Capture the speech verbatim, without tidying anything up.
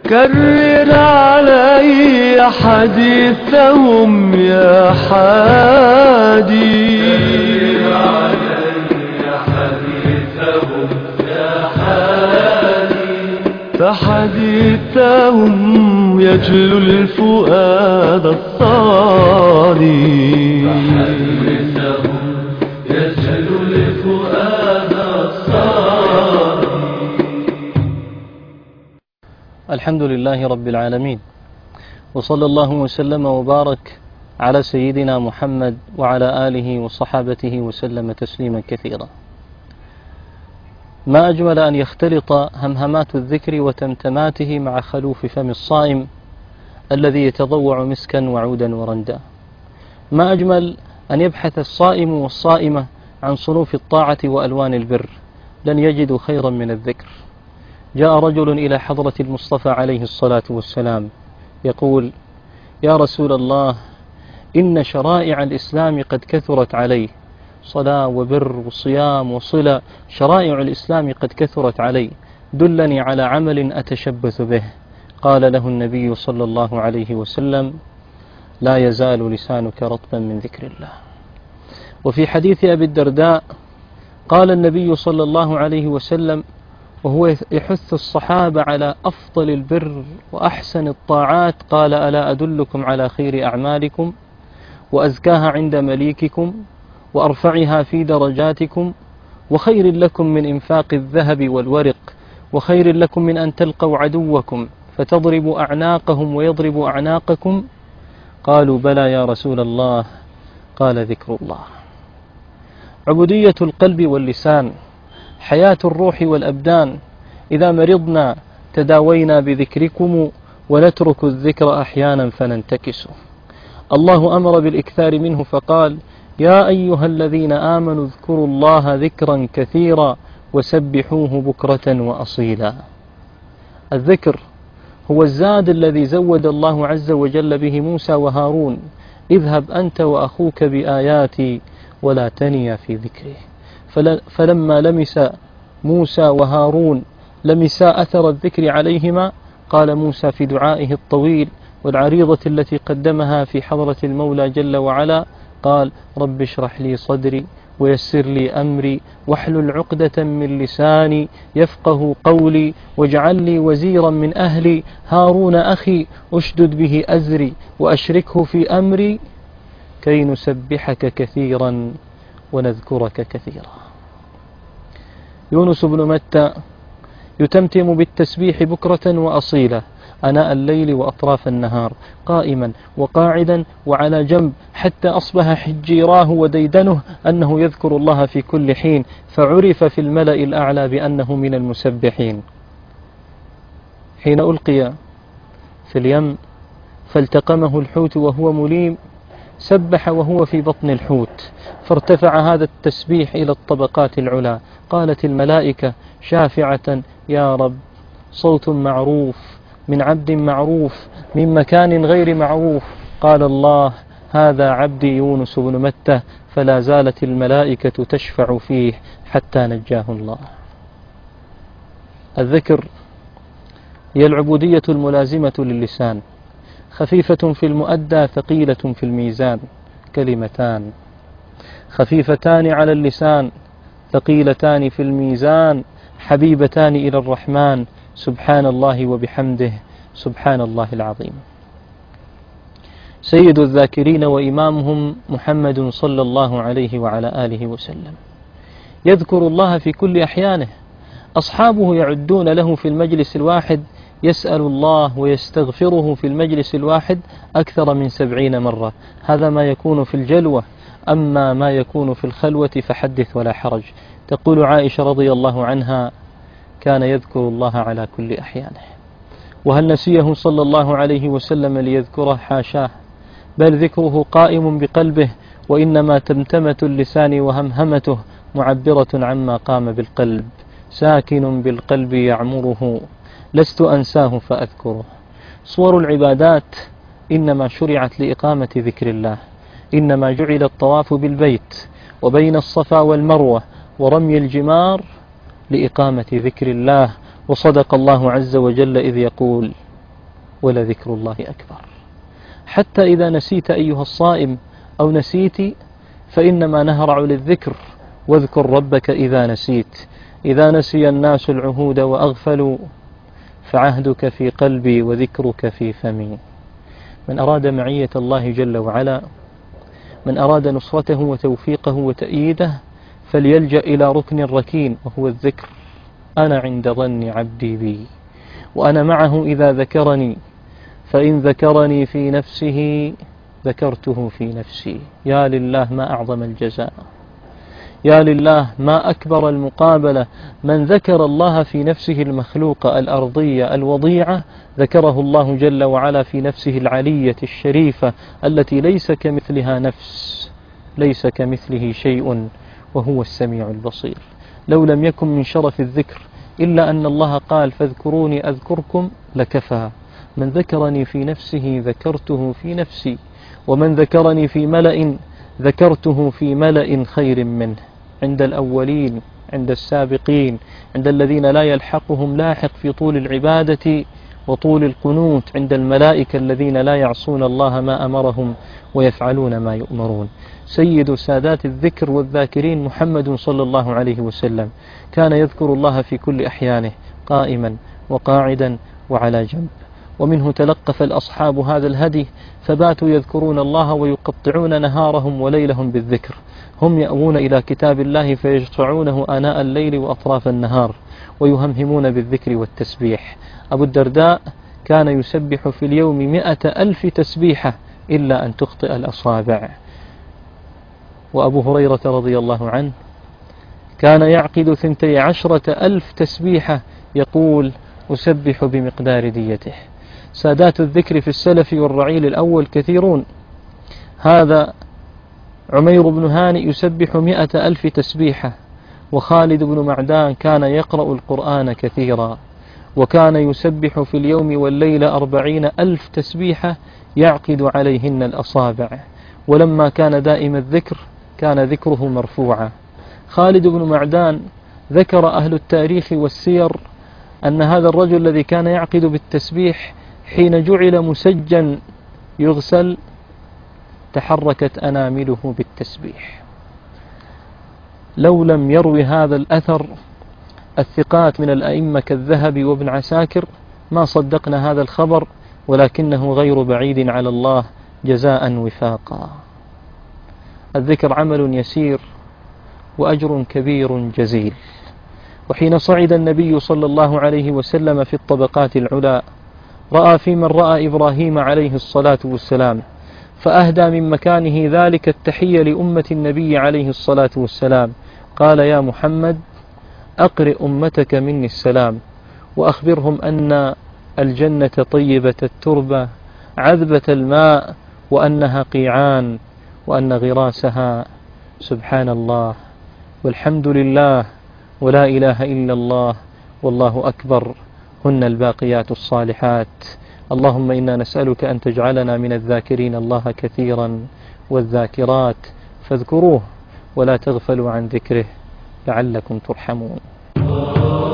كرر علي حديثهم يا حادي، كرر علي حديثهم يا حادي، فحديثهم يجلو الفؤاد الصادي، فحديثهم يجلو الفؤاد الصادي. الحمد لله رب العالمين، وصلى الله وسلم وبارك على سيدنا محمد وعلى آله وصحابته وسلم تسليما كثيرا. ما أجمل أن يختلط همهمات الذكر وتمتماته مع خلوف فم الصائم الذي يتضوع مسكا وعودا ورندا. ما أجمل أن يبحث الصائم والصائمة عن صنوف الطاعة وألوان البر، لن يجدوا خيرا من الذكر. جاء رجل إلى حضرة المصطفى عليه الصلاة والسلام يقول: يا رسول الله، إن شرائع الإسلام قد كثرت علي، صلاة وبر وصيام وصلة، شرائع الإسلام قد كثرت علي، دلني على عمل أتشبث به. قال له النبي صلى الله عليه وسلم: لا يزال لسانك رطبا من ذكر الله. وفي حديث أبي الدرداء قال النبي صلى الله عليه وسلم وهو يحث الصحابة على أفضل البر وأحسن الطاعات، قال: ألا أدلكم على خير أعمالكم وأزكاها عند مليككم وأرفعها في درجاتكم، وخير لكم من إنفاق الذهب والورق، وخير لكم من أن تلقوا عدوكم فتضربوا أعناقهم ويضربوا أعناقكم؟ قالوا: بلى يا رسول الله. قال: ذكر الله. عبودية القلب واللسان، حياة الروح والأبدان. إذا مرضنا تداوينا بذكركم، ونترك الذكر أحيانا فننتكس. الله أمر بالإكثار منه فقال: يا أيها الذين آمنوا اذكروا الله ذكرا كثيرا وسبحوه بكرة وأصيلا. الذكر هو الزاد الذي زود الله عز وجل به موسى وهارون: اذهب أنت وأخوك بآياتي ولا تنيا في ذكري. فلما لمس موسى وهارون لمسا أثر الذكر عليهما، قال موسى في دعائه الطويل والعريضة التي قدمها في حضرة المولى جل وعلا، قال: رب اشرح لي صدري ويسر لي أمري واحلل عقدة من لساني يفقه قولي واجعل لي وزيرا من أهلي هارون أخي أشدد به أزري وأشركه في أمري كي نسبحك كثيرا ونذكرك كثيرا. يونس بن متى يتمتم بالتسبيح بكرة وأصيلا أناء الليل وأطراف النهار، قائما وقاعدا وعلى جنب، حتى أصبح حجيراه وديدنه أنه يذكر الله في كل حين، فعرف في الملأ الأعلى بأنه من المسبحين. حين ألقي في اليم فالتقمه الحوت وهو مليم، سبح وهو في بطن الحوت، فارتفع هذا التسبيح إلى الطبقات العلى. قالت الملائكة شافعة: يا رب، صوت معروف من عبد معروف من مكان غير معروف. قال الله: هذا عبدي يونس بن متى. فلا زالت الملائكة تشفع فيه حتى نجاه الله. الذكر هي العبودية الملازمة للسان، خفيفة في المؤدى ثقيلة في الميزان، كلمتان خفيفتان على اللسان ثقيلتان في الميزان، حبيبتان إلى الرحمن، سبحان الله وبحمده، سبحان الله العظيم. سيد الذاكرين وإمامهم محمد صلى الله عليه وعلى آله وسلم يذكر الله في كل أحيانه. أصحابه يعدون له في المجلس الواحد يسأل الله ويستغفره في المجلس الواحد أكثر من سبعين مرة. هذا ما يكون في الجلوة، أما ما يكون في الخلوة فحدث ولا حرج. تقول عائشة رضي الله عنها: كان يذكر الله على كل أحيانه. وهل نسيه صلى الله عليه وسلم ليذكره؟ حاشاه، بل ذكره قائم بقلبه، وإنما تمتمة اللسان وهمهمته معبرة عما قام بالقلب. ساكن بالقلب يعمره، لست أنساه فأذكره. صور العبادات إنما شرعت لإقامة ذكر الله، إنما جعل الطواف بالبيت وبين الصفا والمروة ورمي الجمار لإقامة ذكر الله. وصدق الله عز وجل إذ يقول: ولذكر الله أكبر. حتى إذا نسيت أيها الصائم أو نسيت فإنما نهرع للذكر، واذكر ربك إذا نسيت. إذا نسي الناس العهود وأغفلوا فعهدك في قلبي وذكرك في فمي. من أراد معية الله جل وعلا، من أراد نصرته وتوفيقه وتأييده، فليلجأ إلى ركن ركين وهو الذكر. أنا عند ظن عبدي بي وأنا معه إذا ذكرني، فإن ذكرني في نفسه ذكرته في نفسي. يا لله ما أعظم الجزاء، يا لله ما أكبر المقابلة. من ذكر الله في نفسه المخلوقة الأرضية الوضيعة، ذكره الله جل وعلا في نفسه العلية الشريفة التي ليس كمثلها نفس، ليس كمثله شيء وهو السميع البصير. لو لم يكن من شرف الذكر إلا أن الله قال فاذكروني أذكركم لكفى. من ذكرني في نفسه ذكرته في نفسي، ومن ذكرني في ملأ ذكرته في ملأ خير منه. عند الأولين، عند السابقين، عند الذين لا يلحقهم لاحق في طول العبادة وطول القنوت، عند الملائكة الذين لا يعصون الله ما أمرهم ويفعلون ما يؤمرون. سيد سادات الذكر والذاكرين محمد صلى الله عليه وسلم كان يذكر الله في كل أحيانه، قائما وقاعدا وعلى جنب. ومنه تلقف الأصحاب هذا الهدي فباتوا يذكرون الله ويقطعون نهارهم وليلهم بالذكر. هم يأوون إلى كتاب الله فيشرعونه آناء الليل وأطراف النهار ويهمهمون بالذكر والتسبيح. أبو الدرداء كان يسبح في اليوم مئة ألف تسبيحة إلا أن تخطئ الأصابع. وأبو هريرة رضي الله عنه كان يعقد ثنتي عشرة ألف تسبيحة، يقول أسبح بمقدار ديته. سادات الذكر في السلف والرعيل الأول كثيرون. هذا عمير بن هانئ يسبح مئة ألف تسبيحة، وخالد بن معدان كان يقرأ القرآن كثيرا، وكان يسبح في اليوم والليل أربعين ألف تسبيحة يعقد عليهن الأصابع. ولما كان دائم الذكر كان ذكره مرفوعا. خالد بن معدان ذكر أهل التاريخ والسير أن هذا الرجل الذي كان يعقد بالتسبيح حين جعل مسجا يغسل تحركت أنامله بالتسبيح. لو لم يروي هذا الأثر الثقات من الأئمة كالذهبي وابن عساكر ما صدقنا هذا الخبر، ولكنه غير بعيد على الله جزاء وفاقا. الذكر عمل يسير وأجر كبير جزيل. وحين صعد النبي صلى الله عليه وسلم في الطبقات العلى رأى في من رأى إبراهيم عليه الصلاة والسلام، فأهدى من مكانه ذلك التحية لأمة النبي عليه الصلاة والسلام. قال يا محمد أقرئ أمتك مني السلام، وأخبرهم أن الجنة طيبة التربة عذبة الماء، وأنها قيعان، وأن غراسها سبحان الله والحمد لله ولا إله إلا الله والله أكبر، هن الباقيات الصالحات. اللهم إنا نسألك أن تجعلنا من الذاكرين الله كثيرا والذاكرات، فاذكروه ولا تغفلوا عن ذكره لعلكم ترحمون.